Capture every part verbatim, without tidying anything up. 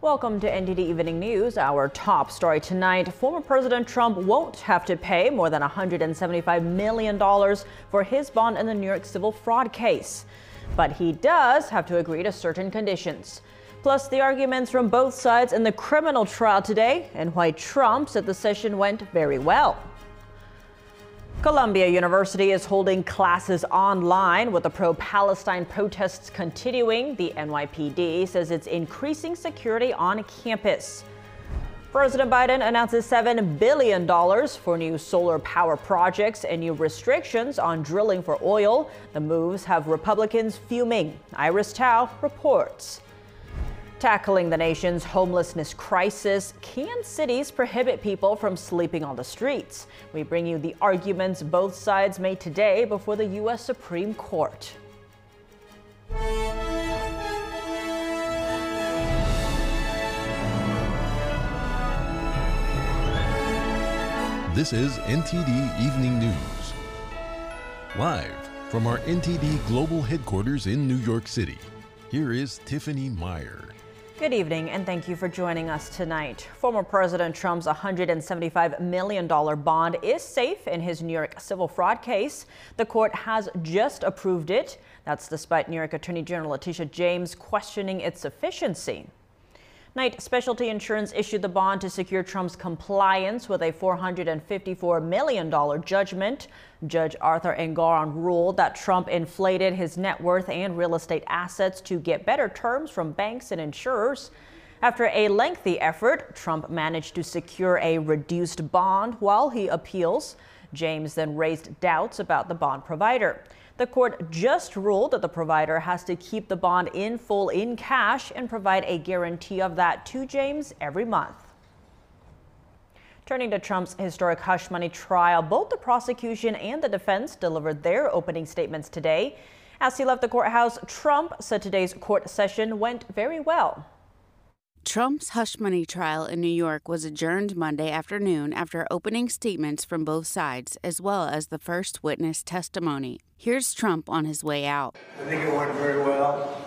Welcome to N T D Evening News. Our top story tonight: former President Trump won't have to pay more than one hundred seventy-five million dollars for his bond in the New York civil fraud case. But he does have to agree to certain conditions. Plus, the arguments from both sides in the criminal trial today and why Trump said the session went very well. Columbia University is holding classes online with the pro-Palestine protests continuing. The N Y P D says it's increasing security on campus. President Biden announces seven billion dollars for new solar power projects and new restrictions on drilling for oil. The moves have Republicans fuming. Iris Tao reports. Tackling the nation's homelessness crisis, can cities prohibit people from sleeping on the streets? We bring you the arguments both sides made today before the U S Supreme Court. This is N T D Evening News. Live from our N T D Global Headquarters in New York City, here is Tiffany Meyer. Good evening, and thank you for joining us tonight. Former President Trump's one hundred seventy-five million dollars bond is safe in his New York civil fraud case. The court has just approved it. That's despite New York Attorney General Letitia James questioning its sufficiency. Knight Specialty Insurance issued the bond to secure Trump's compliance with a four hundred fifty-four million dollars judgment. Judge Arthur Engoron ruled that Trump inflated his net worth and real estate assets to get better terms from banks and insurers. After a lengthy effort, Trump managed to secure a reduced bond while he appeals. James then raised doubts about the bond provider. The court just ruled that the provider has to keep the bond in full in cash and provide a guarantee of that to James every month. Turning to Trump's historic hush money trial, both the prosecution and the defense delivered their opening statements today. As he left the courthouse, Trump said today's court session went very well. Trump's hush money trial in New York was adjourned Monday afternoon after opening statements from both sides, as well as the first witness testimony. Here's Trump on his way out. I think it went very well.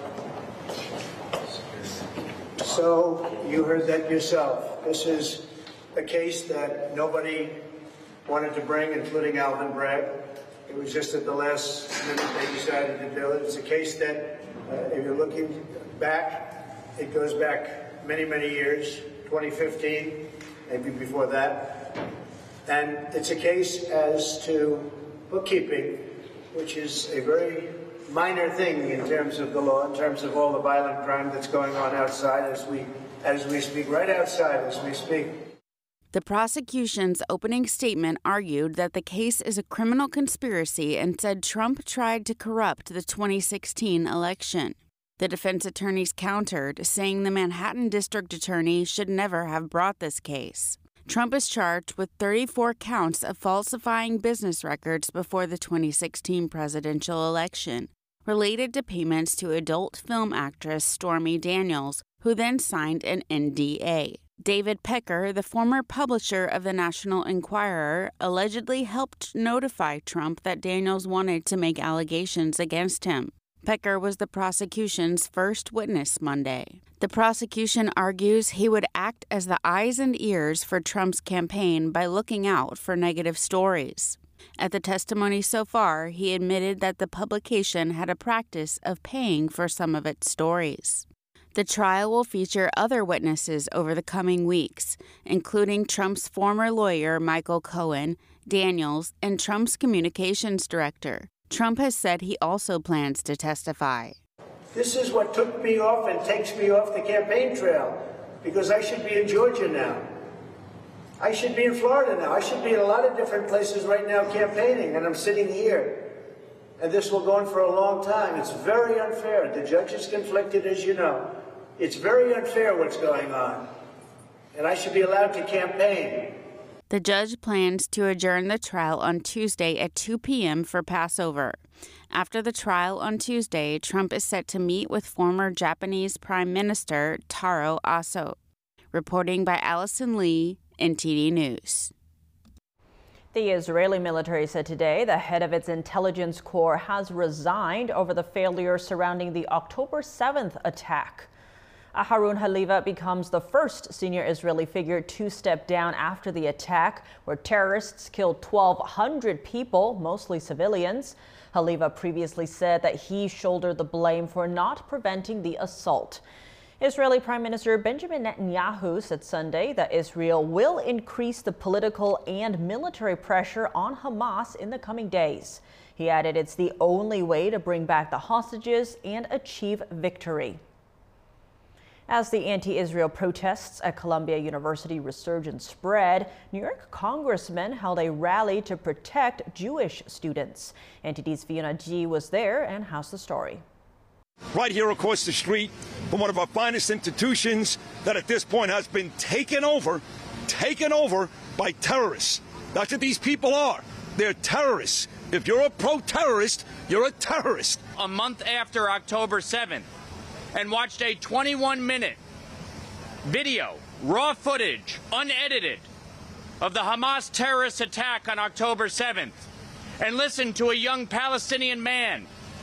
So you heard that yourself. This is a case that nobody wanted to bring, including Alvin Bragg. It was just at the last minute they decided to do it. It's a case that, uh, if you're looking back, it goes back many, many years, twenty fifteen, maybe before that. And it's a case as to bookkeeping, which is a very minor thing in terms of the law, in terms of all the violent crime that's going on outside as we, as we speak, right outside as we speak. The prosecution's opening statement argued that the case is a criminal conspiracy and said Trump tried to corrupt the twenty sixteen election. The defense attorneys countered, saying the Manhattan District Attorney should never have brought this case. Trump is charged with thirty-four counts of falsifying business records before the twenty sixteen presidential election, related to payments to adult film actress Stormy Daniels, who then signed an N D A. David Pecker, the former publisher of the National Enquirer, allegedly helped notify Trump that Daniels wanted to make allegations against him. Pecker was the prosecution's first witness Monday. The prosecution argues he would act as the eyes and ears for Trump's campaign by looking out for negative stories. At the testimony so far, he admitted that the publication had a practice of paying for some of its stories. The trial will feature other witnesses over the coming weeks, including Trump's former lawyer Michael Cohen, Daniels, and Trump's communications director. Trump has said he also plans to testify. This is what took me off and takes me off the campaign trail, because I should be in Georgia now. I should be in Florida now. I should be in a lot of different places right now campaigning, and I'm sitting here. And this will go on for a long time. It's very unfair. The judge is conflicted, as you know. It's very unfair what's going on. And I should be allowed to campaign. The judge plans to adjourn the trial on Tuesday at two p.m. for Passover. After the trial on Tuesday, Trump is set to meet with former Japanese Prime Minister Taro Aso. Reporting by Allison Lee, N T D News. The Israeli military said today the head of its intelligence corps has resigned over the failure surrounding the October seventh attack. Haroun Haliva becomes the first senior Israeli figure to step down after the attack, where terrorists killed twelve hundred people, mostly civilians. Haliva previously said that he shouldered the blame for not preventing the assault. Israeli Prime Minister Benjamin Netanyahu said Sunday that Israel will increase the political and military pressure on Hamas in the coming days. He added it's the only way to bring back the hostages and achieve victory. As the anti-Israel protests at Columbia University resurge and spread, New York congressmen held a rally to protect Jewish students. N T D's Fiona G was there and has the story. Right here across the street from one of our finest institutions that at this point has been taken over, taken over by terrorists. That's what these people are. They're terrorists. If you're a pro-terrorist, you're a terrorist. A month after October seventh, and watched a twenty-one minute video, raw footage, unedited, of the Hamas terrorist attack on October seventh, and listened to a young Palestinian man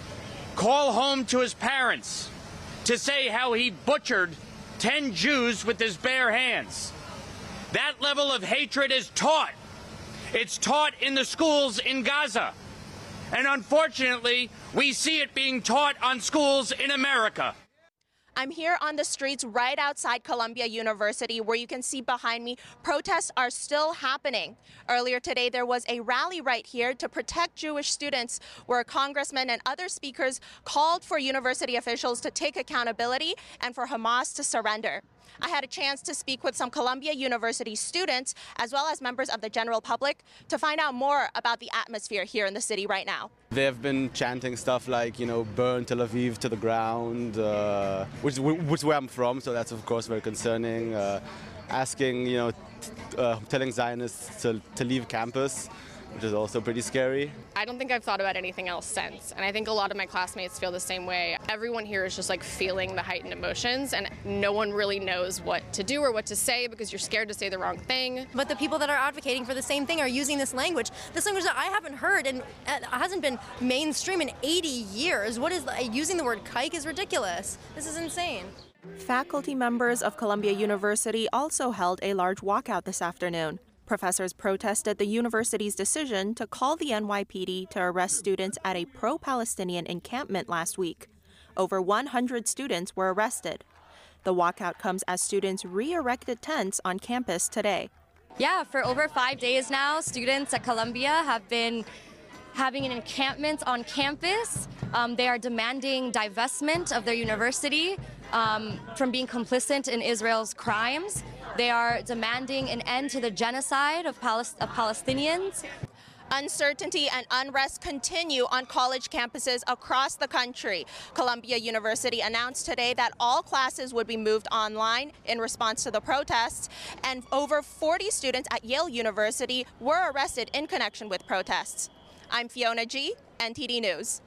call home to his parents to say how he butchered ten Jews with his bare hands. That level of hatred is taught. It's taught in the schools in Gaza. And unfortunately, we see it being taught on schools in America. I'm here on the streets right outside Columbia University, where you can see behind me protests are still happening. Earlier today, there was a rally right here to protect Jewish students, where congressmen and other speakers called for university officials to take accountability and for Hamas to surrender. I had a chance to speak with some Columbia University students, as well as members of the general public, to find out more about the atmosphere here in the city right now. They have been chanting stuff like, you know, burn Tel Aviv to the ground, uh, which, which is where I'm from, so that's of course very concerning. Uh, asking, you know, t uh, telling Zionists to, to leave campus, which is also pretty scary. I don't think I've thought about anything else since, and I think a lot of my classmates feel the same way. Everyone here is just like feeling the heightened emotions, and no one really knows what to do or what to say because you're scared to say the wrong thing. But the people that are advocating for the same thing are using this language, this language that I haven't heard and hasn't been mainstream in eighty years. What is using the word kike is ridiculous. This is insane. Faculty members of Columbia University also held a large walkout this afternoon. Professors protested the university's decision to call the N Y P D to arrest students at a pro-Palestinian encampment last week. Over one hundred students were arrested. The walkout comes as students re-erected tents on campus today. Yeah, for over five days now, students at Columbia have been having an encampment on campus. Um, they are demanding divestment of their university um, from being complicit in Israel's crimes. They are demanding an end to the genocide of, Palis- of Palestinians. Uncertainty and unrest continue on college campuses across the country. Columbia University announced today that all classes would be moved online in response to the protests, and over forty students at Yale University were arrested in connection with protests. I'm Fiona G., N T D News.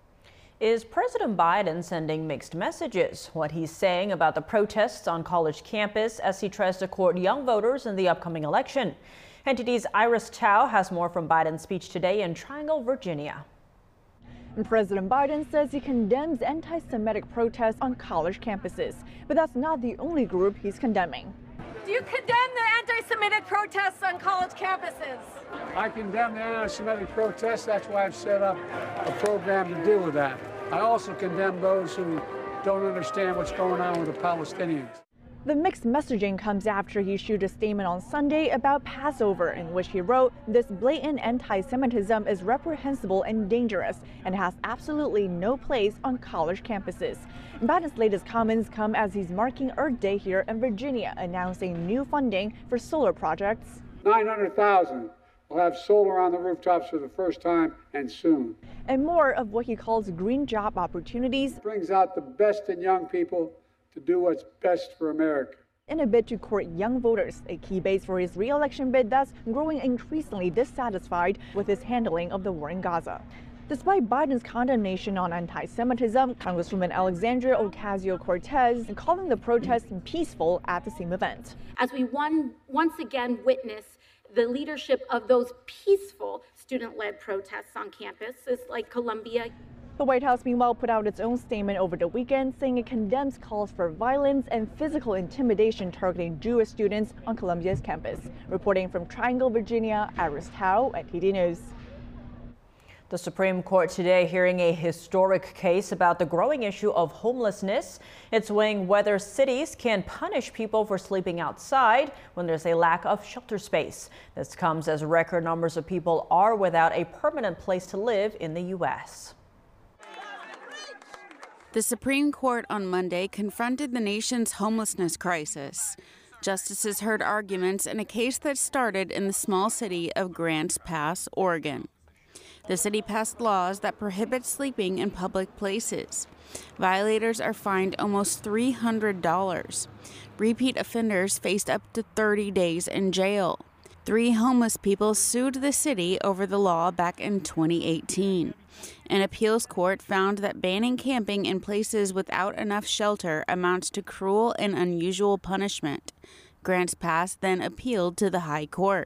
Is President Biden sending mixed messages? What he's saying about the protests on college campus as he tries to court young voters in the upcoming election. N T D's Iris Chow has more from Biden's speech today in Triangle, Virginia. President Biden says he condemns anti-Semitic protests on college campuses, but that's not the only group he's condemning. Do you condemn the anti-Semitic protests on college campuses? I condemn the anti-Semitic protests. That's why I've set up a program to deal with that. I also condemn those who don't understand what's going on with the Palestinians. The mixed messaging comes after he issued a statement on Sunday about Passover, in which he wrote, "This blatant anti-Semitism is reprehensible and dangerous and has absolutely no place on college campuses." Biden's latest comments come as he's marking Earth Day here in Virginia, announcing new funding for solar projects. nine hundred thousand will have solar on the rooftops for the first time, and soon. And more of what he calls green job opportunities. Brings out the best in young people to do what's best for America. In a bid to court young voters, a key base for his re-election bid that's growing increasingly dissatisfied with his handling of the war in Gaza. Despite Biden's condemnation on anti-Semitism, Congresswoman Alexandria Ocasio-Cortez calling the protests peaceful at the same event. As we one, once again witness the leadership of those peaceful student-led protests on campuses like Columbia. The White House, meanwhile, put out its own statement over the weekend, saying it condemns calls for violence and physical intimidation targeting Jewish students on Columbia's campus. Reporting from Triangle, Virginia, Iris Tao at T D News. The Supreme Court today hearing a historic case about the growing issue of homelessness. It's weighing whether cities can punish people for sleeping outside when there's a lack of shelter space. This comes as record numbers of people are without a permanent place to live in the U S The Supreme Court on Monday confronted the nation's homelessness crisis. Justices heard arguments in a case that started in the small city of Grants Pass, Oregon. The city passed laws that prohibit sleeping in public places. Violators are fined almost three hundred dollars. Repeat offenders faced up to thirty days in jail. Three homeless people sued the city over the law back in twenty eighteen. An appeals court found that banning camping in places without enough shelter amounts to cruel and unusual punishment. Grants Pass then appealed to the High Court.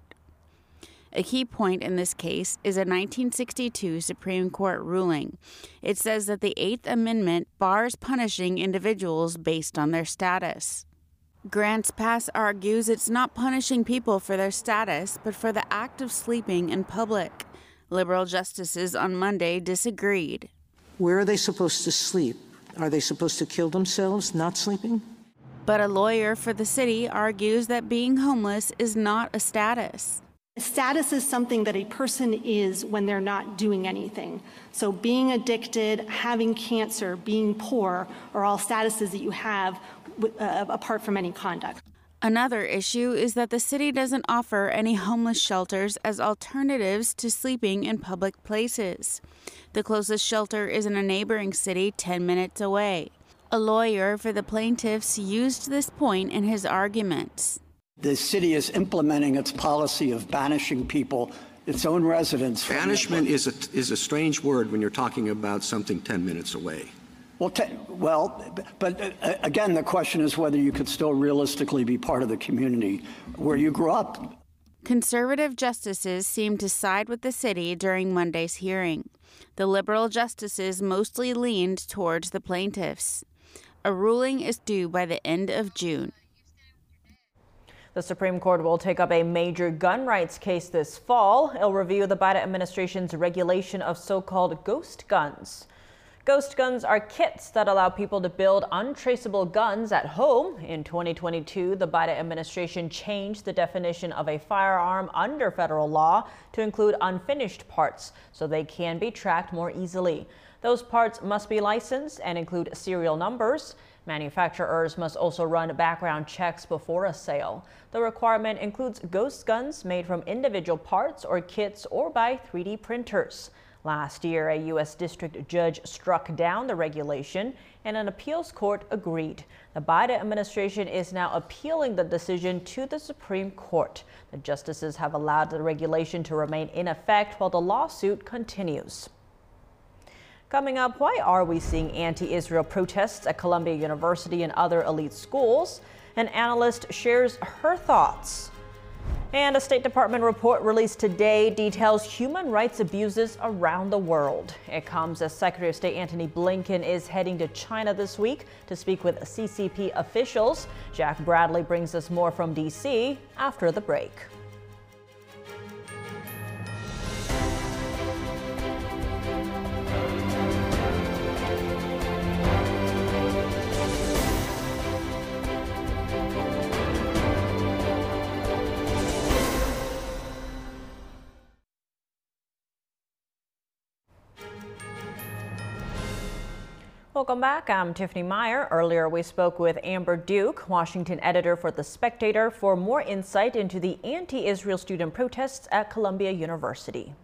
A key point in this case is a nineteen sixty-two Supreme Court ruling. It says that the Eighth Amendment bars punishing individuals based on their status. Grants Pass argues it's not punishing people for their status, but for the act of sleeping in public. Liberal justices on Monday disagreed. Where are they supposed to sleep? Are they supposed to kill themselves not sleeping? But a lawyer for the city argues that being homeless is not a status. Status is something that a person is when they're not doing anything. So being addicted, having cancer, being poor are all statuses that you have uh, apart from any conduct. Another issue is that the city doesn't offer any homeless shelters as alternatives to sleeping in public places. The closest shelter is in a neighboring city ten minutes away. A lawyer for the plaintiffs used this point in his arguments. The city is implementing its policy of banishing people, its own residents. Banishment is a, is a strange word when you're talking about something ten minutes away. Well, te- well, but uh, again, the question is whether you could still realistically be part of the community where you grew up. Conservative justices seemed to side with the city during Monday's hearing. The liberal justices mostly leaned towards the plaintiffs. A ruling is due by the end of June. The Supreme Court will take up a major gun rights case this fall. It'll review the Biden administration's regulation of so-called ghost guns. Ghost guns are kits that allow people to build untraceable guns at home. In twenty twenty-two, the Biden administration changed the definition of a firearm under federal law to include unfinished parts so they can be tracked more easily. Those parts must be licensed and include serial numbers. Manufacturers must also run background checks before a sale. The requirement includes ghost guns made from individual parts or kits or by three D printers. Last year, a U S district judge struck down the regulation and an appeals court agreed. The Biden administration is now appealing the decision to the Supreme Court. The justices have allowed the regulation to remain in effect while the lawsuit continues. Coming up, why are we seeing anti-Israel protests at Columbia University and other elite schools? An analyst shares her thoughts. And a State Department report released today details human rights abuses around the world. It comes as Secretary of State Antony Blinken is heading to China this week to speak with C C P officials. Jack Bradley brings us more from D C after the break. Welcome back. I'm Tiffany Meyer. Earlier, we spoke with Amber Duke, Washington editor for The Spectator, for more insight into the anti-Israel student protests at Columbia University.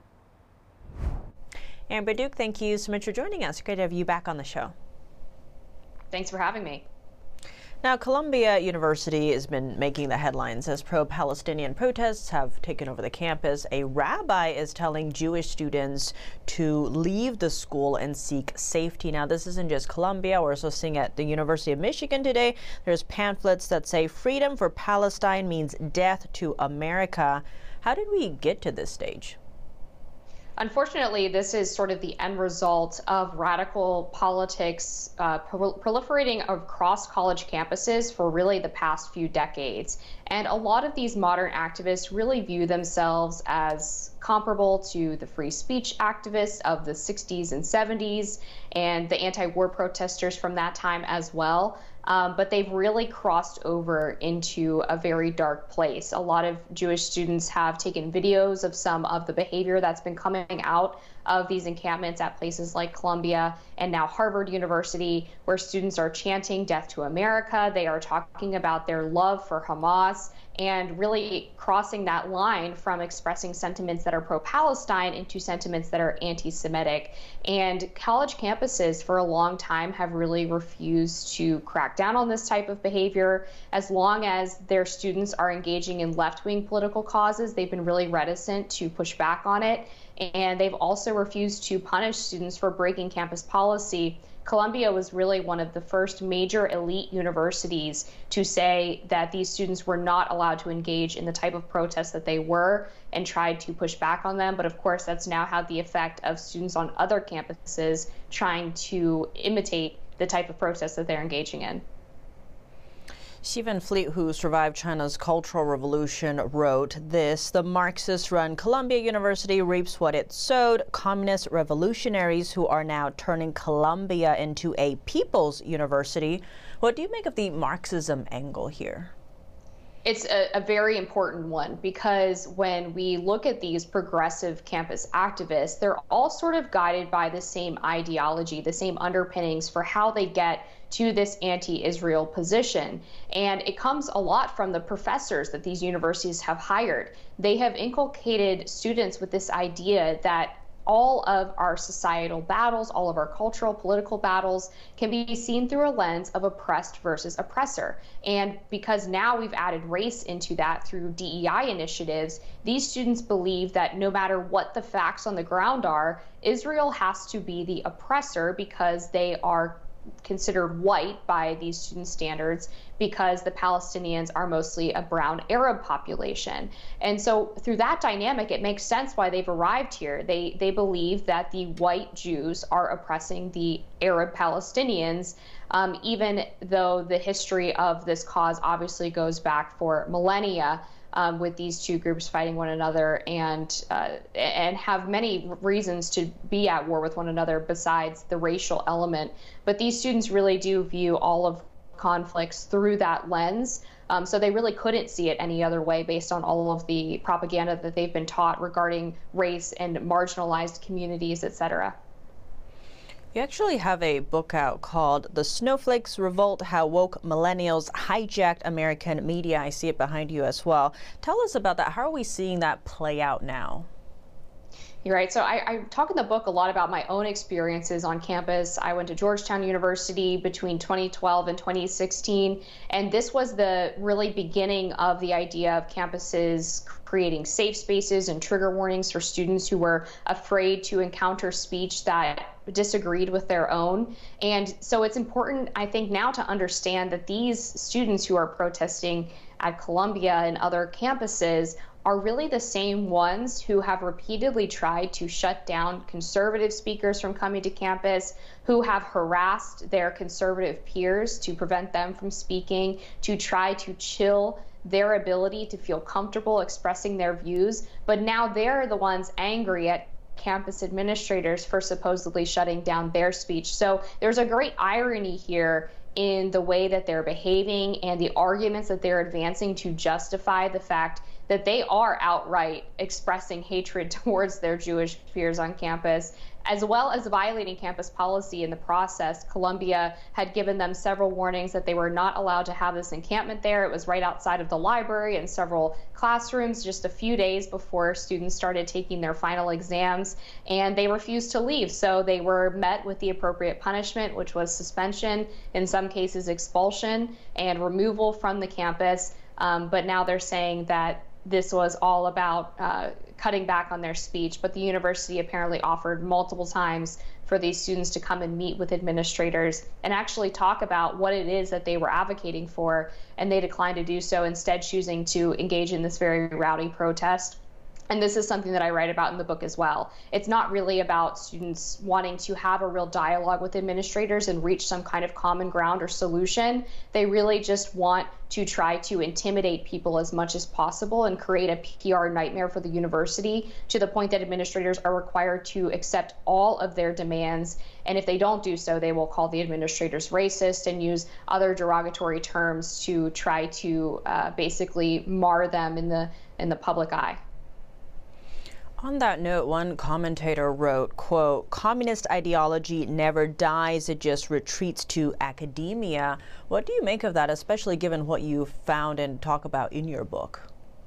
Amber Duke, thank you so much for joining us. Great to have you back on the show. Thanks for having me. Now, Columbia University has been making the headlines as pro-Palestinian protests have taken over the campus. A rabbi is telling Jewish students to leave the school and seek safety. Now, this isn't just Columbia. We're also seeing at the University of Michigan today, there's pamphlets that say freedom for Palestine means death to America. How did we get to this stage? Unfortunately, this is sort of the end result of radical politics uh, pro- proliferating across college campuses for really the past few decades. And a lot of these modern activists really view themselves as comparable to the free speech activists of the sixties and seventies and the anti-war protesters from that time as well. Um, but they've really crossed over into a very dark place. A lot of Jewish students have taken videos of some of the behavior that's been coming out of these encampments at places like Columbia and now Harvard University, where students are chanting "Death to America." They are talking about their love for Hamas and really crossing that line from expressing sentiments that are pro-Palestine into sentiments that are anti-Semitic. And college campuses for a long time have really refused to crack down on this type of behavior. As long as their students are engaging in left-wing political causes, they've been really reticent to push back on it. And they've also refused to punish students for breaking campus policy. Columbia was really one of the first major elite universities to say that these students were not allowed to engage in the type of protests that they were and tried to push back on them. But of course, that's now had the effect of students on other campuses trying to imitate the type of protests that they're engaging in. Xi Van Fleet, who survived China's Cultural Revolution, wrote this: "The Marxist-run Columbia University reaps what it sowed. Communist revolutionaries who are now turning Columbia into a people's university." What do you make of the Marxism angle here? It's a, a very important one, because when we look at these progressive campus activists, they're all sort of guided by the same ideology, the same underpinnings for how they get to this anti-Israel position. And it comes a lot from the professors that these universities have hired. They have inculcated students with this idea that all of our societal battles, all of our cultural, political battles can be seen through a lens of oppressed versus oppressor. And because now we've added race into that through D E I initiatives, these students believe that no matter what the facts on the ground are, Israel has to be the oppressor because they are considered white by these student standards, because the Palestinians are mostly a brown Arab population. And so through that dynamic, it makes sense why they've arrived here. They they believe that the white Jews are oppressing the Arab Palestinians, um, even though the history of this cause obviously goes back for millennia. Um, with these two groups fighting one another and uh, and have many reasons to be at war with one another besides the racial element. But these students really do view all of conflicts through that lens. Um, so they really couldn't see it any other way based on all of the propaganda that they've been taught regarding race and marginalized communities, et cetera. You actually have a book out called The Snowflakes Revolt: How Woke Millennials Hijacked American Media. I see it behind you as well. Tell us about that. How are we seeing that play out now? You're right. So I, I talk in the book a lot about my own experiences on campus. I went to Georgetown University between twenty twelve and twenty sixteen, and this was the really beginning of the idea of campuses creating safe spaces and trigger warnings for students who were afraid to encounter speech that disagreed with their own. And so it's important, I think, now to understand that these students who are protesting at Columbia and other campuses are really the same ones who have repeatedly tried to shut down conservative speakers from coming to campus, who have harassed their conservative peers to prevent them from speaking, to try to chill their ability to feel comfortable expressing their views. But now they're the ones angry at campus administrators for supposedly shutting down their speech. So there's a great irony here in the way that they're behaving and the arguments that they're advancing to justify the fact that they are outright expressing hatred towards their Jewish peers on campus, as well as violating campus policy in the process. Columbia had given them several warnings that they were not allowed to have this encampment there. It was right outside of the library and several classrooms just a few days before students started taking their final exams, and they refused to leave. So they were met with the appropriate punishment, which was suspension, in some cases expulsion, and removal from the campus. Um, but now they're saying that this was all about uh, cutting back on their speech, but the university apparently offered multiple times for these students to come and meet with administrators and actually talk about what it is that they were advocating for, and they declined to do so, instead choosing to engage in this very rowdy protest. And this is something that I write about in the book as well. It's not really about students wanting to have a real dialogue with administrators and reach some kind of common ground or solution. They really just want to try to intimidate people as much as possible and create a P R nightmare for the university, to the point that administrators are required to accept all of their demands. And if they don't do so, they will call the administrators racist and use other derogatory terms to try to uh, basically mar them in the in the public eye. On that note, one commentator wrote, quote, "Communist ideology never dies, it just retreats to academia." What do you make of that, especially given what you found and talk about in your book?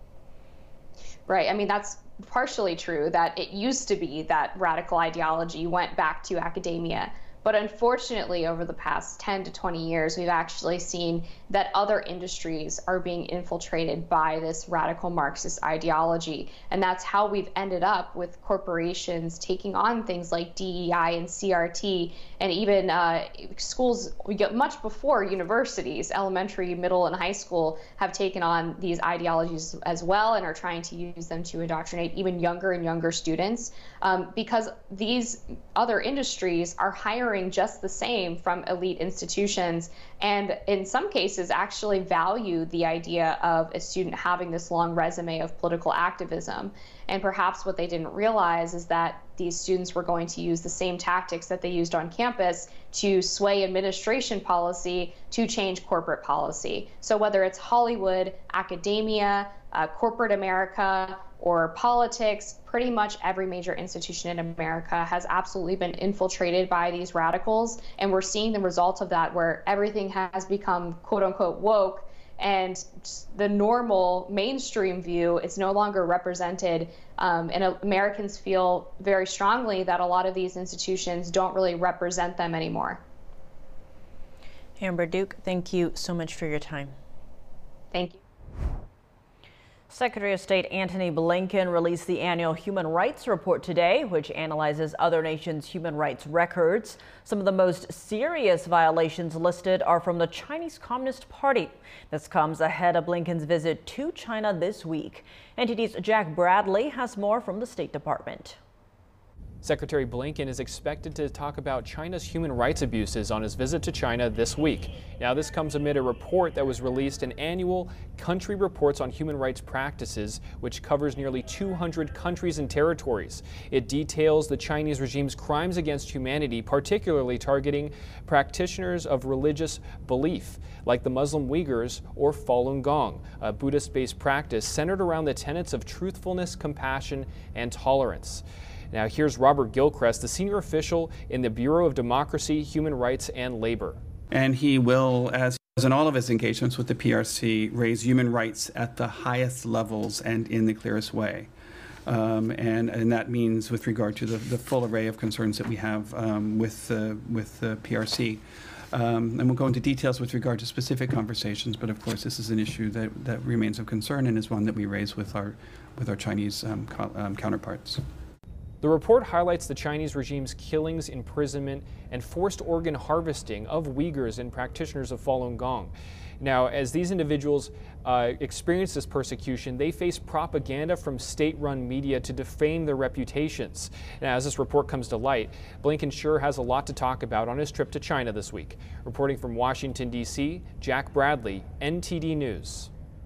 Right. I mean, that's partially true, that it used to be that radical ideology went back to academia. But unfortunately, over the past ten to twenty years, we've actually seen that other industries are being infiltrated by this radical Marxist ideology. And that's how we've ended up with corporations taking on things like D E I and C R T, and even uh, schools, we get much before universities, elementary, middle, and high school have taken on these ideologies as well and are trying to use them to indoctrinate even younger and younger students, um, because these other industries are hiring just the same from elite institutions, and in some cases actually value the idea of a student having this long resume of political activism. And perhaps what they didn't realize is that these students were going to use the same tactics that they used on campus to sway administration policy to change corporate policy. So whether it's Hollywood, academia, uh, corporate America, or politics, pretty much every major institution in America has absolutely been infiltrated by these radicals. And we're seeing the result of that, where everything has become quote unquote woke, and the normal mainstream view is no longer represented. Um, and Americans feel very strongly that a lot of these institutions don't really represent them anymore. Amber Duke, thank you so much for your time. Thank you. Secretary of State Antony Blinken released the annual Human Rights Report today, which analyzes other nations' human rights records. Some of the most serious violations listed are from the Chinese Communist Party. This comes ahead of Blinken's visit to China this week. N T D's Jack Bradley has more from the State Department. Secretary Blinken is expected to talk about China's human rights abuses on his visit to China this week. Now, this comes amid a report that was released, an annual Country Reports on Human Rights Practices, which covers nearly two hundred countries and territories. It details the Chinese regime's crimes against humanity, particularly targeting practitioners of religious belief, like the Muslim Uyghurs or Falun Gong, a Buddhist-based practice centered around the tenets of truthfulness, compassion, and tolerance. Now, here's Robert Gilchrist, the senior official in the Bureau of Democracy, Human Rights, and Labor. And he will, as in all of his engagements with the P R C, raise human rights at the highest levels and in the clearest way. Um, and, and that means with regard to the, the full array of concerns that we have um, with, uh, with the P R C. Um, and we'll go into details with regard to specific conversations, but of course this is an issue that, that remains of concern and is one that we raise with our, with our Chinese um, co um, counterparts. The report highlights the Chinese regime's killings, imprisonment, and forced organ harvesting of Uyghurs and practitioners of Falun Gong. Now, as these individuals uh, experience this persecution, they face propaganda from state-run media to defame their reputations. Now, as this report comes to light, Blinken sure has a lot to talk about on his trip to China this week. Reporting from Washington, D C, Jack Bradley, N T D News.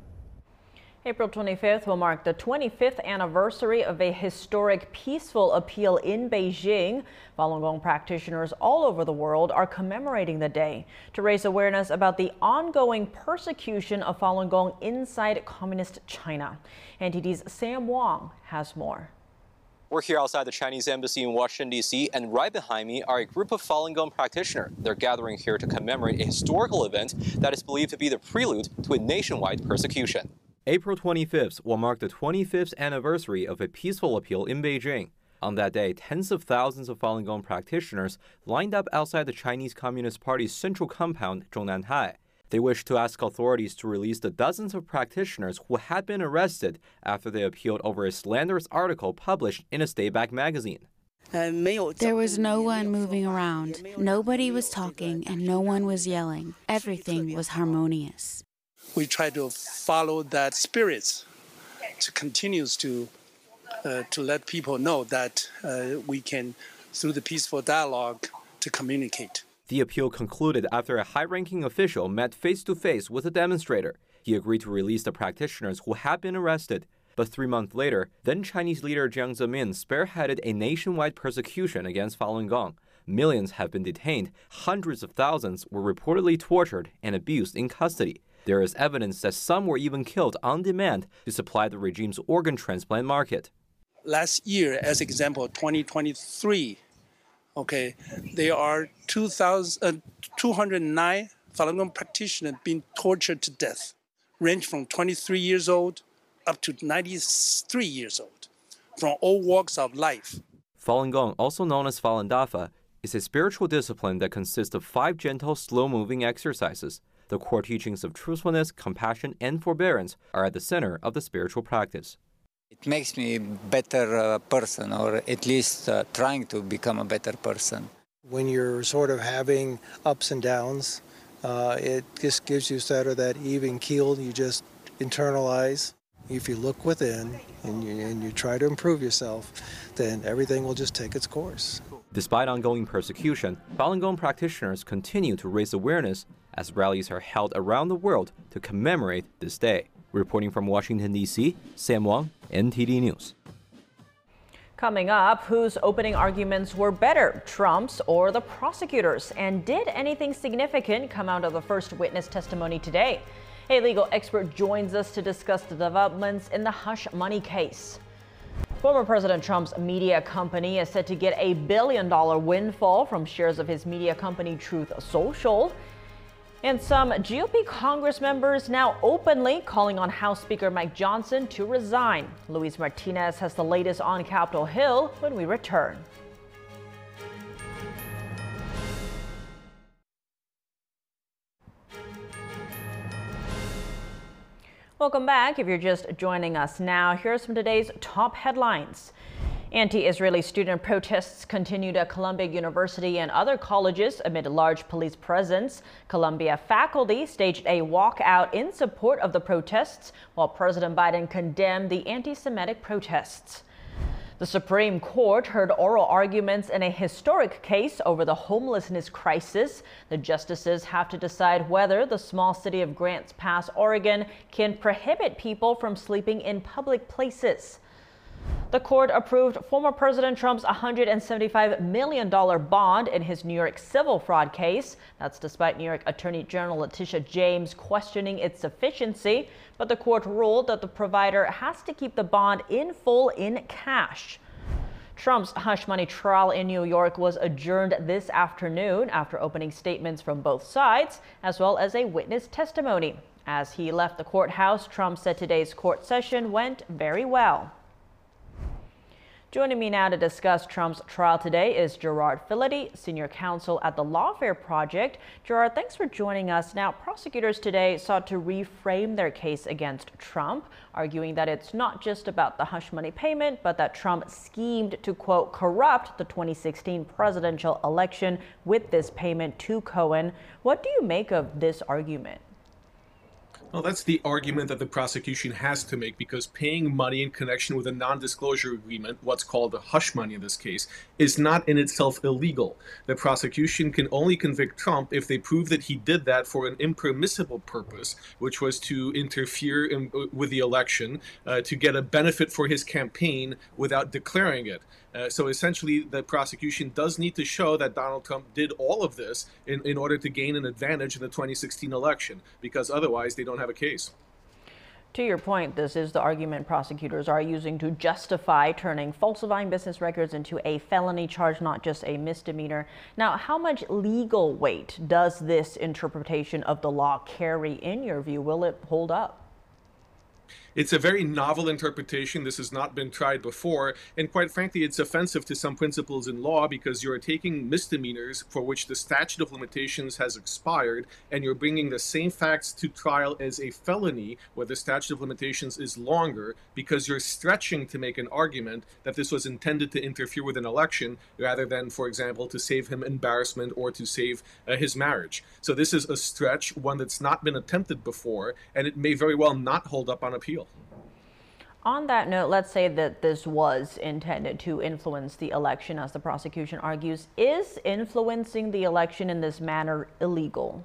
April twenty-fifth will mark the twenty-fifth anniversary of a historic peaceful appeal in Beijing. Falun Gong practitioners all over the world are commemorating the day to raise awareness about the ongoing persecution of Falun Gong inside communist China. N T D's Sam Wong has more. We're here outside the Chinese embassy in Washington, D C, and right behind me are a group of Falun Gong practitioners. They're gathering here to commemorate a historical event that is believed to be the prelude to a nationwide persecution. April twenty-fifth will mark the twenty-fifth anniversary of a peaceful appeal in Beijing. On that day, tens of thousands of Falun Gong practitioners lined up outside the Chinese Communist Party's central compound, Zhongnanhai. They wished to ask authorities to release the dozens of practitioners who had been arrested after they appealed over a slanderous article published in a state-backed magazine. There was no one moving around, nobody was talking, and no one was yelling. Everything was harmonious. We try to follow that spirit to continues to uh, to let people know that uh, we can, through the peaceful dialogue, to communicate. The appeal concluded after a high-ranking official met face-to-face with a demonstrator. He agreed to release the practitioners who had been arrested. But three months later, then-Chinese leader Jiang Zemin spearheaded a nationwide persecution against Falun Gong. Millions have been detained, hundreds of thousands were reportedly tortured and abused in custody. There is evidence that some were even killed on demand to supply the regime's organ transplant market. Last year, as example, twenty twenty-three, okay, there are two hundred nine Falun Gong practitioners being tortured to death, range from twenty-three years old up to ninety-three years old, from all walks of life. Falun Gong, also known as Falun Dafa, is a spiritual discipline that consists of five gentle, slow-moving exercises. The core teachings of truthfulness, compassion, and forbearance are at the center of the spiritual practice. It makes me a better uh, person, or at least uh, trying to become a better person. When you're sort of having ups and downs, uh, it just gives you sort of that even keel you just internalize. If you look within and you, and you try to improve yourself, then everything will just take its course. Despite ongoing persecution, Falun Gong practitioners continue to raise awareness as rallies are held around the world to commemorate this day. Reporting from Washington, D C, Sam Wang, N T D News. Coming up, whose opening arguments were better, Trump's or the prosecutors? And did anything significant come out of the first witness testimony today? A legal expert joins us to discuss the developments in the hush money case. Former President Trump's media company is said to get a billion dollar windfall from shares of his media company Truth Social. And some G O P Congress members now openly calling on House Speaker Mike Johnson to resign. Luis Martinez has the latest on Capitol Hill when we return. Welcome back. If you're just joining us now, here's some of today's top headlines. Anti-Israeli student protests continued at Columbia University and other colleges amid a large police presence. Columbia faculty staged a walkout in support of the protests, while President Biden condemned the anti-Semitic protests. The Supreme Court heard oral arguments in a historic case over the homelessness crisis. The justices have to decide whether the small city of Grants Pass, Oregon, can prohibit people from sleeping in public places. The court approved former President Trump's one hundred seventy-five million dollar bond in his New York civil fraud case. That's despite New York Attorney General Letitia James questioning its sufficiency. But the court ruled that the provider has to keep the bond in full in cash. Trump's hush money trial in New York was adjourned this afternoon after opening statements from both sides, as well as a witness testimony. As he left the courthouse, Trump said today's court session went very well. Joining me now to discuss Trump's trial today is Gerard Filitti, senior counsel at the Lawfare Project. Gerard, thanks for joining us. Now, prosecutors today sought to reframe their case against Trump, arguing that it's not just about the hush money payment, but that Trump schemed to, quote, corrupt the twenty sixteen presidential election with this payment to Cohen. What do you make of this argument? Well, that's the argument that the prosecution has to make, because paying money in connection with a non-disclosure agreement, what's called a hush money in this case, is not in itself illegal. The prosecution can only convict Trump if they prove that he did that for an impermissible purpose, which was to interfere in, with the election, uh, to get a benefit for his campaign without declaring it. Uh, so essentially, the prosecution does need to show that Donald Trump did all of this in, in order to gain an advantage in the twenty sixteen election, because otherwise they don't have a case. To your point, this is the argument prosecutors are using to justify turning falsifying business records into a felony charge, not just a misdemeanor. Now, how much legal weight does this interpretation of the law carry in your view? Will it hold up? It's a very novel interpretation. This has not been tried before. And quite frankly, it's offensive to some principles in law, because you're taking misdemeanors for which the statute of limitations has expired, and you're bringing the same facts to trial as a felony where the statute of limitations is longer, because you're stretching to make an argument that this was intended to interfere with an election rather than, for example, to save him embarrassment or to save uh, his marriage. So this is a stretch, one that's not been attempted before, and it may very well not hold up on appeal. On that note, let's say that this was intended to influence the election, as the prosecution argues. Is influencing the election in this manner illegal?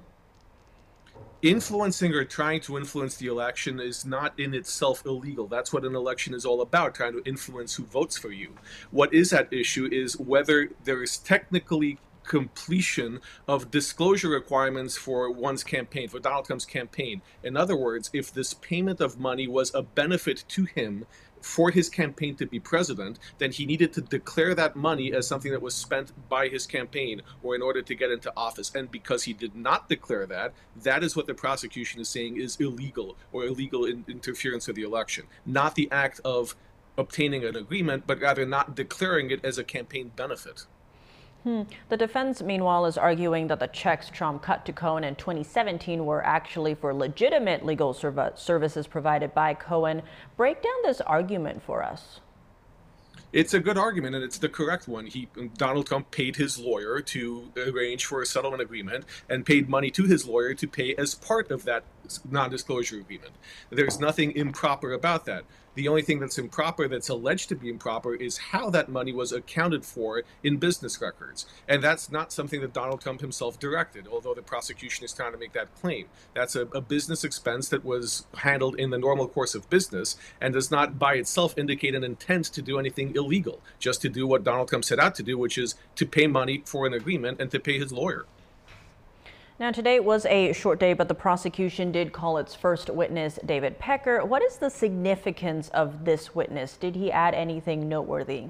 Influencing or trying to influence the election is not in itself illegal. That's what an election is all about, trying to influence who votes for you. What is at issue is whether there is technically completion of disclosure requirements for one's campaign, for Donald Trump's campaign. In other words, if this payment of money was a benefit to him for his campaign to be president, then he needed to declare that money as something that was spent by his campaign or in order to get into office. And because he did not declare that, that is what the prosecution is saying is illegal, or illegal in interference with the election. Not the act of obtaining an agreement, but rather not declaring it as a campaign benefit. Hmm. The defense, meanwhile, is arguing that the checks Trump cut to Cohen in twenty seventeen were actually for legitimate legal serv- services provided by Cohen. Break down this argument for us. It's a good argument, and it's the correct one. He, Donald Trump paid his lawyer to arrange for a settlement agreement and paid money to his lawyer to pay as part of that non-disclosure agreement. There's nothing improper about that. The only thing that's improper, that's alleged to be improper, is how that money was accounted for in business records. And that's not something that Donald Trump himself directed, although the prosecution is trying to make that claim. That's a, a business expense that was handled in the normal course of business and does not by itself indicate an intent to do anything illegal, just to do what Donald Trump set out to do, which is to pay money for an agreement and to pay his lawyer. Now, today was a short day, but the prosecution did call its first witness, David Pecker. What is the significance of this witness? Did he add anything noteworthy?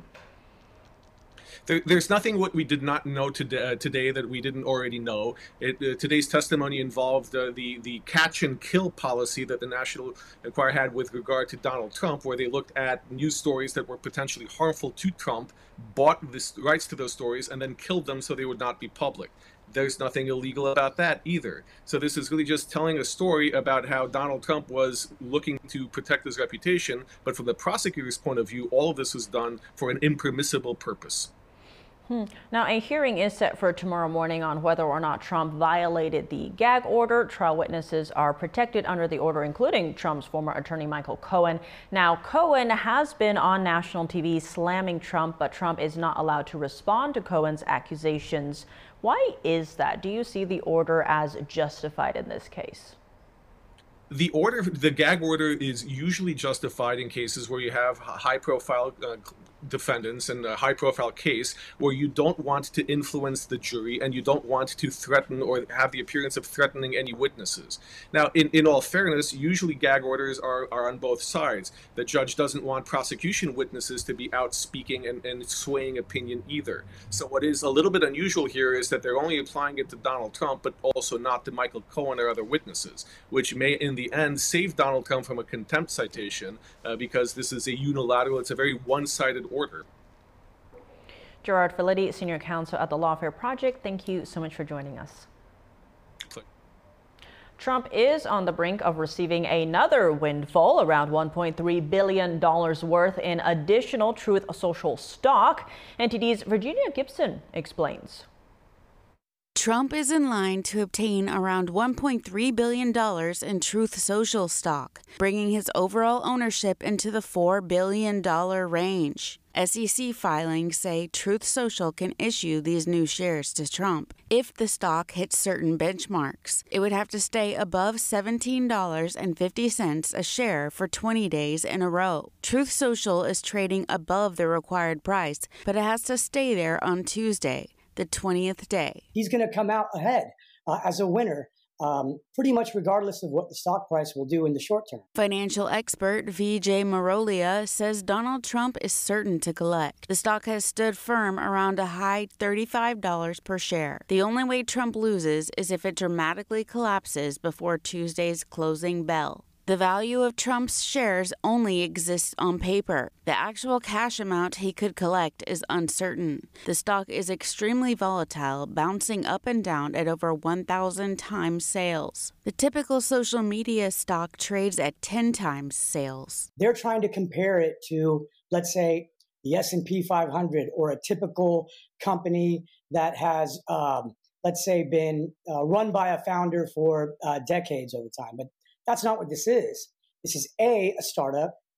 There, there's nothing what we did not know today, uh, today that we didn't already know. It, uh, today's testimony involved uh, the, the catch and kill policy that the National Enquirer had with regard to Donald Trump, where they looked at news stories that were potentially harmful to Trump, bought the rights to those stories, and then killed them so they would not be public. There's nothing illegal about that either. So this is really just telling a story about how Donald Trump was looking to protect his reputation, but from the prosecutor's point of view, all of this was done for an impermissible purpose. Hmm. Now, a hearing is set for tomorrow morning on whether or not Trump violated the gag order. Trial witnesses are protected under the order, including Trump's former attorney, Michael Cohen. Now, Cohen has been on national T V slamming Trump, but Trump is not allowed to respond to Cohen's accusations. Why is that? Do you see the order as justified in this case? The order, the gag order, is usually justified in cases where you have high-profile uh, defendants in a high-profile case where you don't want to influence the jury and you don't want to threaten or have the appearance of threatening any witnesses. Now, in, in all fairness, usually gag orders are, are on both sides. The judge doesn't want prosecution witnesses to be out speaking and, and swaying opinion either. So what is a little bit unusual here is that they're only applying it to Donald Trump, but also not to Michael Cohen or other witnesses, which may in the end save Donald Trump from a contempt citation uh, because this is a unilateral, it's a very one-sided order. Gerard Filitti, Senior Counsel at the Lawfare Project, thank you so much for joining us. Please. Trump is on the brink of receiving another windfall, around one point three billion dollars worth in additional Truth Social stock. N T D's Virginia Gibson explains. Trump is in line to obtain around one point three billion dollars in Truth Social stock, bringing his overall ownership into the four billion dollars range. S E C filings say Truth Social can issue these new shares to Trump. If the stock hits certain benchmarks, it would have to stay above seventeen dollars and fifty cents a share for twenty days in a row. Truth Social is trading above the required price, but it has to stay there on Tuesday, the twentieth day. He's going to come out ahead uh, as a winner, um, pretty much regardless of what the stock price will do in the short term. Financial expert V J Marolia says Donald Trump is certain to collect. The stock has stood firm around a high thirty-five dollars per share. The only way Trump loses is if it dramatically collapses before Tuesday's closing bell. The value of Trump's shares only exists on paper. The actual cash amount he could collect is uncertain. The stock is extremely volatile, bouncing up and down at over one thousand times sales. The typical social media stock trades at ten times sales. They're trying to compare it to, let's say, the S and P five hundred or a typical company that has, um, let's say, been uh, run by a founder for uh, decades over time. But that's not what this is. This is A, a startup,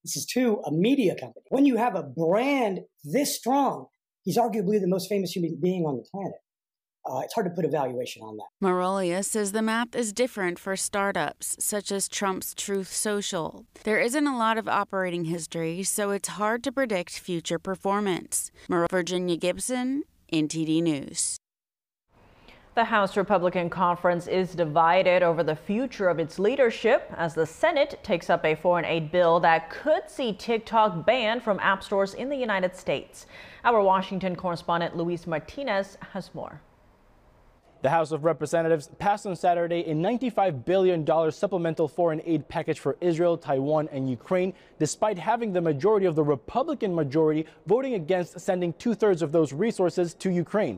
This is two, a media company. When you have a brand this strong, he's arguably the most famous human being on the planet. Uh, it's hard to put a valuation on that. Marolia says the math is different for startups, such as Trump's Truth Social. There isn't a lot of operating history, so it's hard to predict future performance. Virginia Gibson, N T D News. The House Republican Conference is divided over the future of its leadership as the Senate takes up a foreign aid bill that could see TikTok banned from app stores in the United States. Our Washington correspondent Luis Martinez has more. The House of Representatives passed on Saturday a ninety-five billion dollars supplemental foreign aid package for Israel, Taiwan, and Ukraine, despite having the majority of the Republican majority voting against sending two-thirds of those resources to Ukraine.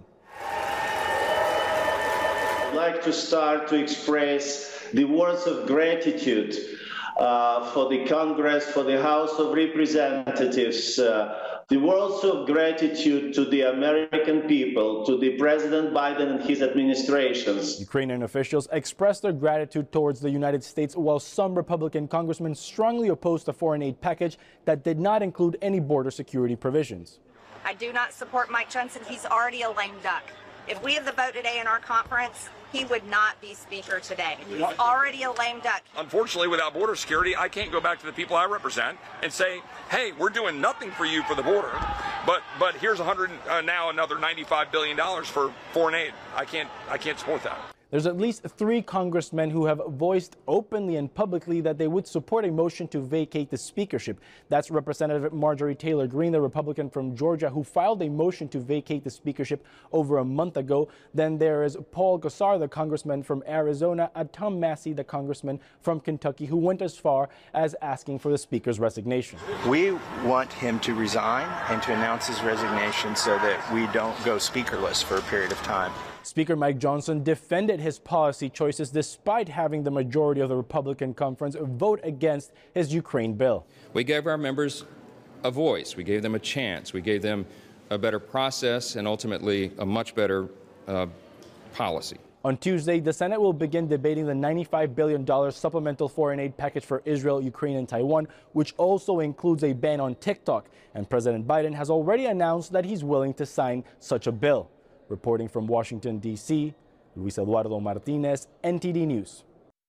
I'd like to start to express the words of gratitude uh, for the Congress, for the House of Representatives, uh, the words of gratitude to the American people, to the President Biden and his administrations. Ukrainian officials expressed their gratitude towards the United States, while some Republican congressmen strongly opposed the foreign aid package that did not include any border security provisions. I do not support Mike Johnson. He's already a lame duck. If we have the vote today in our conference, he would not be speaker today. He's already a lame duck. Unfortunately, without border security, I can't go back to the people I represent and say, hey, we're doing nothing for you for the border, but but here's one hundred uh, now another ninety-five billion dollars for foreign aid. I can't I can't support that. There's at least three congressmen who have voiced openly and publicly that they would support a motion to vacate the speakership. That's Representative Marjorie Taylor Greene, the Republican from Georgia, who filed a motion to vacate the speakership over a month ago. Then there is Paul Gosar, the congressman from Arizona, and Tom Massey, the congressman from Kentucky, who went as far as asking for the speaker's resignation. We want him to resign and to announce his resignation so that we don't go speakerless for a period of time. Speaker Mike Johnson defended his policy choices despite having the majority of the Republican conference vote against his Ukraine bill. We gave our members a voice. We gave them a chance. We gave them a better process and ultimately a much better uh, policy. On Tuesday, the Senate will begin debating the ninety-five billion dollars supplemental foreign aid package for Israel, Ukraine, and Taiwan, which also includes a ban on TikTok. And President Biden has already announced that he's willing to sign such a bill. Reporting from Washington, D C, Luis Eduardo Martinez, N T D News.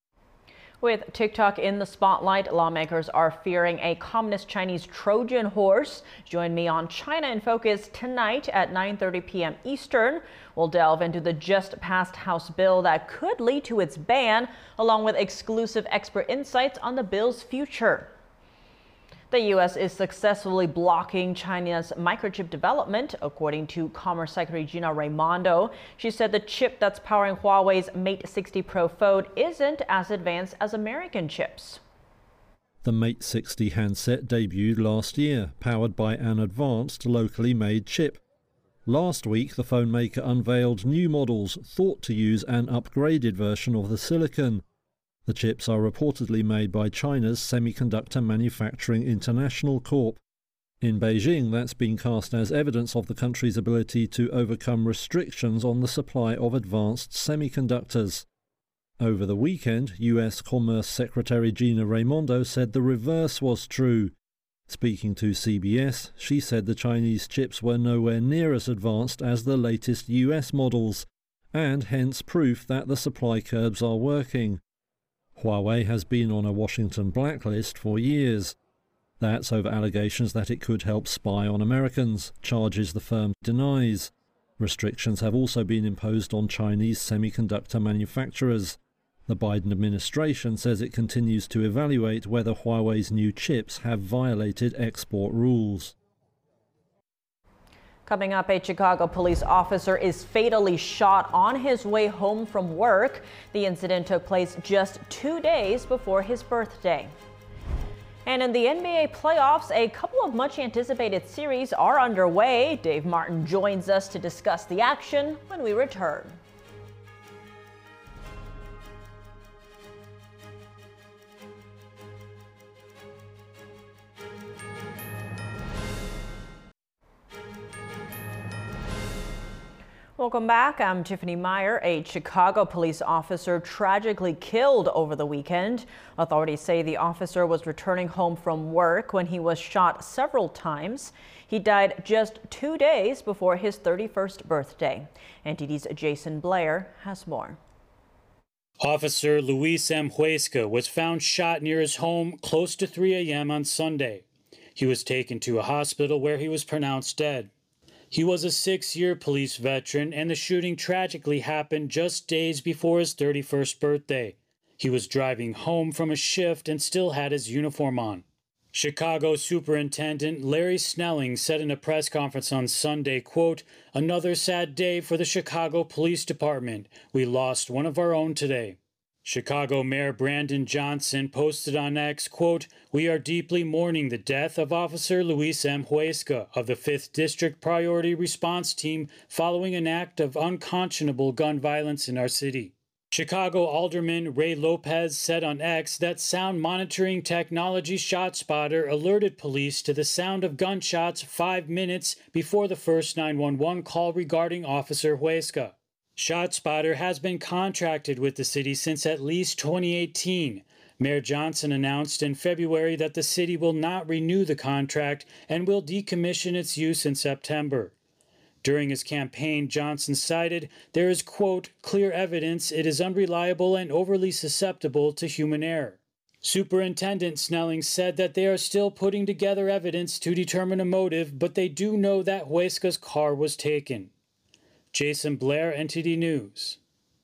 With TikTok in the spotlight, lawmakers are fearing a communist Chinese Trojan horse. Join me on China in Focus tonight at nine thirty p m Eastern. We'll delve into the just passed House bill that could lead to its ban, along with exclusive expert insights on the bill's future. The U S is successfully blocking China's microchip development, according to Commerce Secretary Gina Raimondo. She said the chip that's powering Huawei's Mate sixty Pro phone isn't as advanced as American chips. The Mate sixty handset debuted last year, powered by an advanced, locally made chip. Last week, the phone maker unveiled new models thought to use an upgraded version of the silicon. The chips are reportedly made by China's Semiconductor Manufacturing International Corp. In Beijing, that's been cast as evidence of the country's ability to overcome restrictions on the supply of advanced semiconductors. Over the weekend, U S Commerce Secretary Gina Raimondo said the reverse was true. Speaking to C B S, she said the Chinese chips were nowhere near as advanced as the latest U S models, and hence proof that the supply curbs are working. Huawei has been on a Washington blacklist for years. That's over allegations that it could help spy on Americans, charges the firm denies. Restrictions have also been imposed on Chinese semiconductor manufacturers. The Biden administration says it continues to evaluate whether Huawei's new chips have violated export rules. Coming up, a Chicago police officer is fatally shot on his way home from work. The incident took place just two days before his birthday. And in the N B A playoffs, a couple of much anticipated series are underway. Dave Martin joins us to discuss the action when we return. Welcome back. I'm Tiffany Meyer. A Chicago police officer tragically killed over the weekend. Authorities say the officer was returning home from work when he was shot several times. He died just two days before his thirty-first birthday. N T D's Jason Blair has more. Officer Luis M. Huesca was found shot near his home close to three a m on Sunday. He was taken to a hospital where he was pronounced dead. He was a six-year police veteran, and the shooting tragically happened just days before his thirty-first birthday. He was driving home from a shift and still had his uniform on. Chicago Superintendent Larry Snelling said in a press conference on Sunday, quote, "Another sad day for the Chicago Police Department. We lost one of our own today." Chicago Mayor Brandon Johnson posted on X, quote, "We are deeply mourning the death of Officer Luis M. Huesca of the fifth District Priority Response Team following an act of unconscionable gun violence in our city." Chicago Alderman Ray Lopez said on X that sound monitoring technology ShotSpotter alerted police to the sound of gunshots five minutes before the first nine one one call regarding Officer Huesca. ShotSpotter has been contracted with the city since at least twenty eighteen. Mayor Johnson announced in February that the city will not renew the contract and will decommission its use in September. During his campaign, Johnson cited there is, quote, "clear evidence it is unreliable and overly susceptible to human error." Superintendent Snelling said that they are still putting together evidence to determine a motive, but they do know that Huesca's car was taken. Jason Blair, N T D News.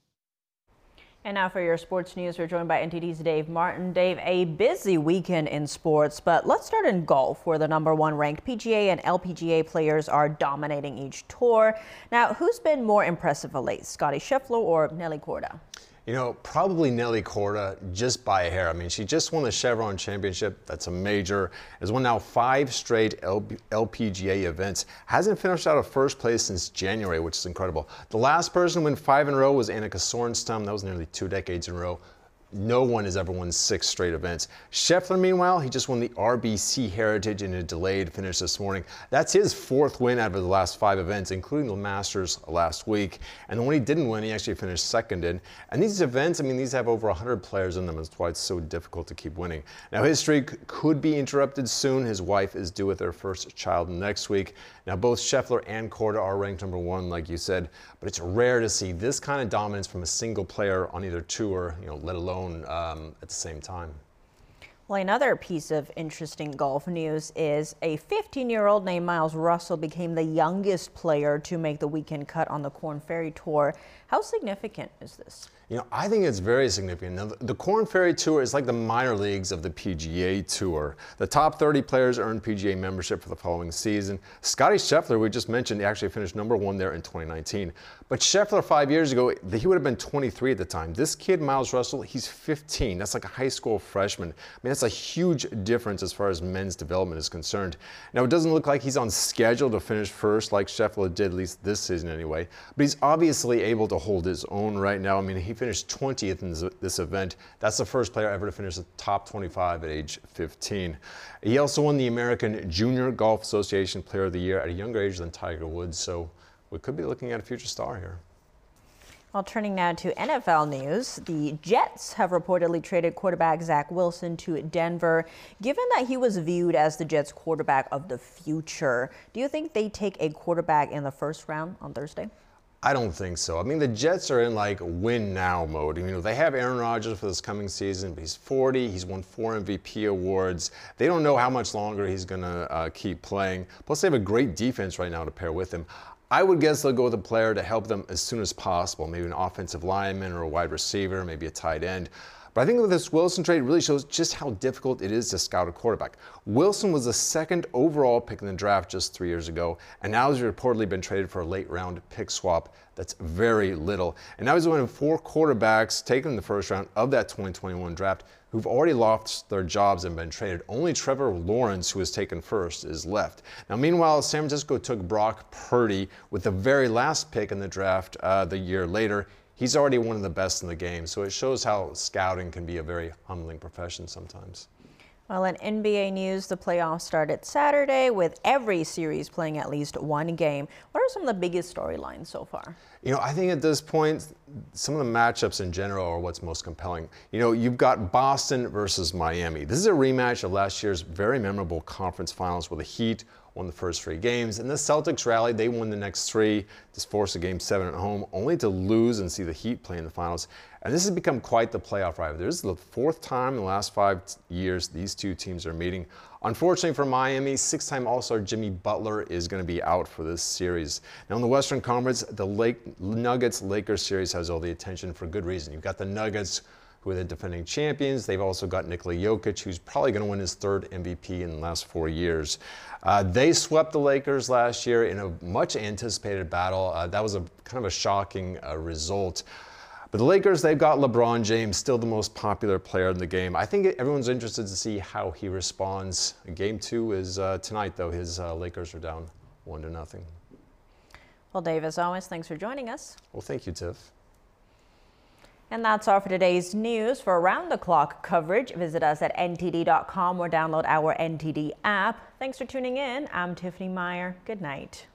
And now for your sports news, we're joined by N T D's Dave Martin. Dave, a busy weekend in sports, but let's start in golf, where the number one ranked P G A and L P G A players are dominating each tour. Now, who's been more impressive of late, Scottie Scheffler or Nelly Korda? You know, probably Nelly Korda, just by a hair. I mean, she just won the Chevron Championship. That's a major. Has won now five straight L P G A events. Hasn't finished out of first place since January, which is incredible. The last person to win five in a row was Annika Sorenstam. That was nearly two decades in a row. No one has ever won six straight events. Scheffler, meanwhile, he just won the R B C Heritage in a delayed finish this morning. That's his fourth win out of the last five events, including the Masters last week. And the one he didn't win, he actually finished second in. And these events, I mean, these have over one hundred players in them. That's why it's so difficult to keep winning. Now, his streak could be interrupted soon. His wife is due with their first child next week. Now, both Scheffler and Korda are ranked number one, like you said, but it's rare to see this kind of dominance from a single player on either tour, you know, let alone Um, at the same time. Well, another piece of interesting golf news is a fifteen-year-old named Miles Russell became the youngest player to make the weekend cut on the Korn Ferry Tour. How significant is this? You know, I think it's very significant. Now, the Korn Ferry Tour is like the minor leagues of the P G A Tour. The top thirty players earn P G A membership for the following season. Scottie Scheffler, we just mentioned, he actually finished number one there in twenty nineteen. But Scheffler five years ago, he would have been twenty-three at the time. This kid, Miles Russell, he's fifteen. That's like a high school freshman. I mean, that's a huge difference as far as men's development is concerned. Now, it doesn't look like he's on schedule to finish first like Scheffler did, at least this season anyway. But he's obviously able to hold his own right now. I mean, he finished twentieth in this event. That's the first player ever to finish the top twenty-five at age fifteen. He also won the American Junior Golf Association Player of the Year at a younger age than Tiger Woods, so we could be looking at a future star here. Well, turning now to N F L news, the Jets have reportedly traded quarterback Zach Wilson to Denver, given that he was viewed as the Jets quarterback of the future. Do you think they take a quarterback in the first round on Thursday? I don't think so. I mean, the Jets are in like win now mode. You know, they have Aaron Rodgers for this coming season, but he's forty. He's won four M V P awards. They don't know how much longer he's going to uh, keep playing. Plus, they have a great defense right now to pair with him. I would guess they'll go with a player to help them as soon as possible, maybe an offensive lineman or a wide receiver, maybe a tight end. But I think with this Wilson trade really shows just how difficult it is to scout a quarterback. Wilson was the second overall pick in the draft just three years ago, and now he's reportedly been traded for a late round pick swap. That's very little. And now he's one of four quarterbacks taken in the first round of that twenty twenty-one draft who've already lost their jobs and been traded. Only Trevor Lawrence, who was taken first, is left. Now, meanwhile, San Francisco took Brock Purdy with the very last pick in the draft uh, the year later. He's already one of the best in the game, so it shows how scouting can be a very humbling profession sometimes. Well, in N B A news, the playoffs started Saturday with every series playing at least one game. What are some of the biggest storylines so far? You know, I think at this point, some of the matchups in general are what's most compelling. You know, you've got Boston versus Miami. This is a rematch of last year's very memorable conference finals where the Heat won the first three games. And the Celtics rallied. They won the next three, just forced a game seven at home, only to lose and see the Heat play in the finals. And this has become quite the playoff rivalry. This is the fourth time in the last five years these two teams are meeting. Unfortunately for Miami, six-time All-Star Jimmy Butler is going to be out for this series. Now in the Western Conference, the Lake, Nuggets-Lakers series has all the attention for good reason. You've got the Nuggets, who are the defending champions. They've also got Nikola Jokic, who's probably going to win his third M V P in the last four years. Uh, they swept the Lakers last year in a much anticipated battle. Uh, that was a kind of a shocking uh, result. But the Lakers, they've got LeBron James, still the most popular player in the game. I think everyone's interested to see how he responds. Game two is uh, tonight, though. His uh, Lakers are down one to nothing. Well, Dave, as always, thanks for joining us. Well, thank you, Tiff. And that's all for today's news. For around-the-clock coverage, visit us at N T D dot com or download our N T D app. Thanks for tuning in. I'm Tiffany Meyer. Good night.